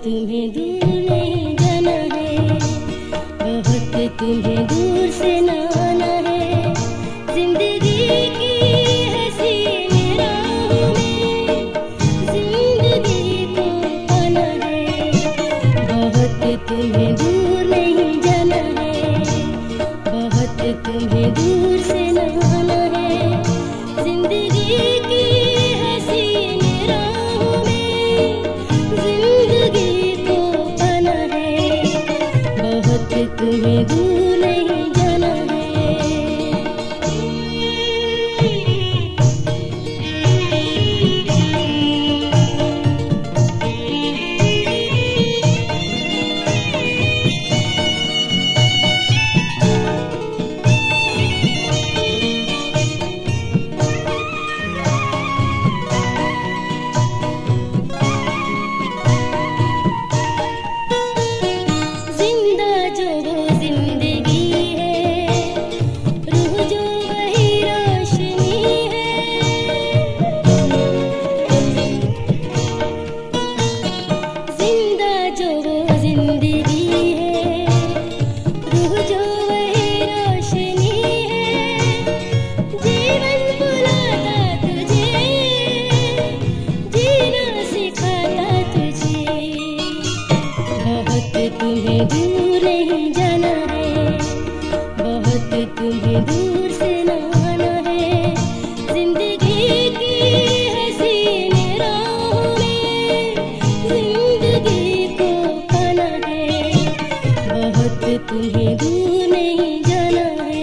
तुम्हें दूर नहीं जाना है, बहुत तुम्हें दूर से न आना है। जिंदगी की हसीन राहों में जिंदगी को पाना है, बहुत तुम्हें दूर नहीं जाना है, बहुत तुम्हें दूर से न आना है। जिंदगी की हसीन राहों में जिंदगी को पाना है, बहुत तुम्हें दूर नहीं जाना है। तुम्हें दूर नहीं जाना है, बहुत तुम्हें दूर से न आना है। जिंदगी की हसीन राहों में जिंदगी को पाना है, बहुत तुम्हें दूर नहीं जाना है।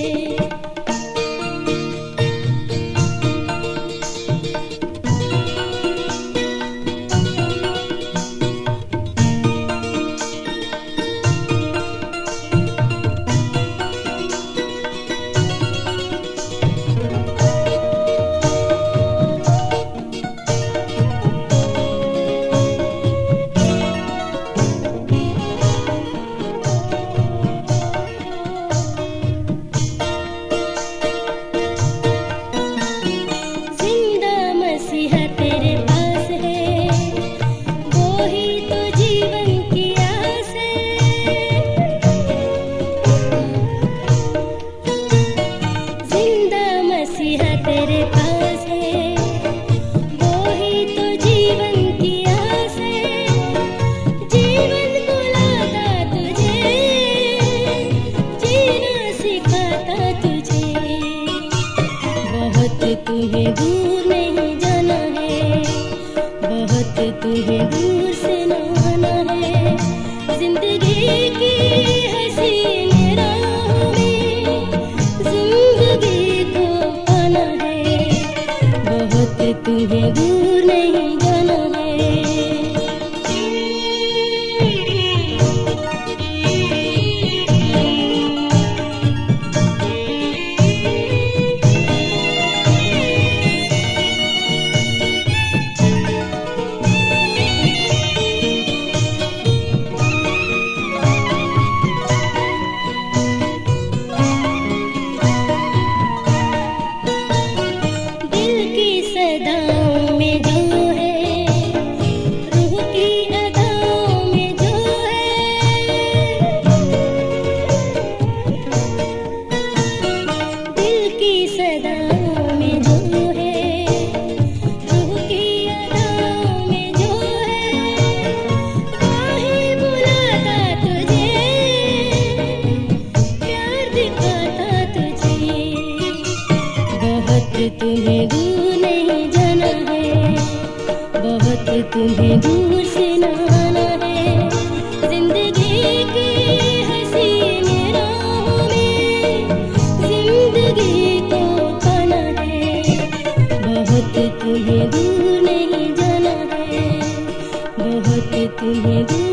तेरे पास है, वो ही तो जीवन की आस है। जीवन बुलाता तुझे, जीना सिखाता तुझे, बहुत तुम्हें दूर नहीं जाना है, बहुत तुम्हें दूर से न आना है। जिंदगी की हसीन राहों में जिंदगी को पाना है, बहुत तुम्हें दूर नहीं जाना है। तुम्हें दूर नहीं जाना है, बहुत तुम्हें दूर से न आना है। जिंदगी की हसीन राहों में जिंदगी को पाना है, बहुत तुम्हें दूर नहीं जाना है, बहुत तुम्हें दूर